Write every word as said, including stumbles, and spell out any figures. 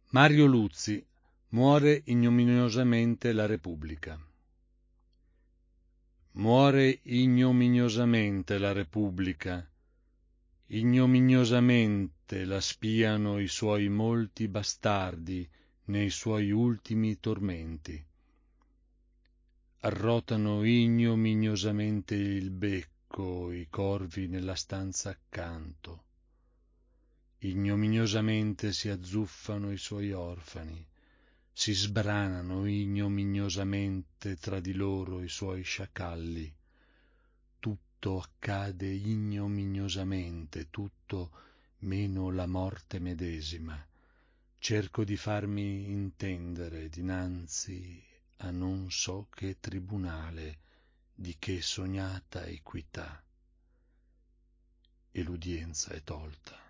Mario Luzi, muore ignominiosamente la Repubblica. Muore ignominiosamente la Repubblica, ignominiosamente la spiano i suoi molti bastardi nei suoi ultimi tormenti. Arrotano ignominiosamente il becco i corvi nella stanza accanto. Ignominiosamente si azzuffano i suoi orfani, si sbranano ignominiosamente tra di loro i suoi sciacalli. Tutto accade ignominiosamente, tutto meno la morte medesima. Cerco di farmi intendere dinanzi a non so che tribunale, di che sognata equità, e l'udienza è tolta.